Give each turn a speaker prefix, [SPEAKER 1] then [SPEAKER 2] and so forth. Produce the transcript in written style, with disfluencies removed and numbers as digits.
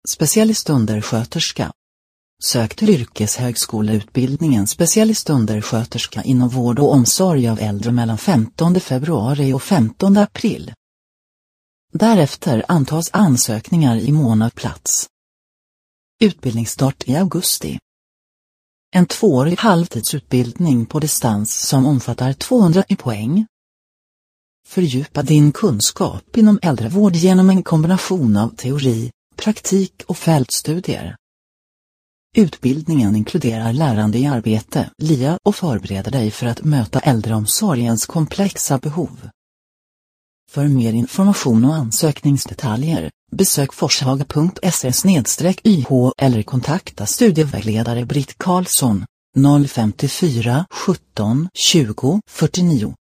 [SPEAKER 1] Specialistundersköterska. Sök till yrkeshögskoleutbildningen specialistundersköterska inom vård och omsorg av äldre mellan 15 februari och 15 april. Därefter antas ansökningar i månad plats. Utbildningsstart i augusti. En 2-årig halvtidsutbildning på distans som omfattar 200 poäng. Fördjupa din kunskap inom äldrevård genom en kombination av teori, praktik och fältstudier. Utbildningen inkluderar lärande i arbete, LIA, och förbereder dig för att möta äldreomsorgens komplexa behov. För mer information och ansökningsdetaljer, besök forshaga.se/YH eller kontakta studievägledare Britt Karlsson, 054 17 20 49.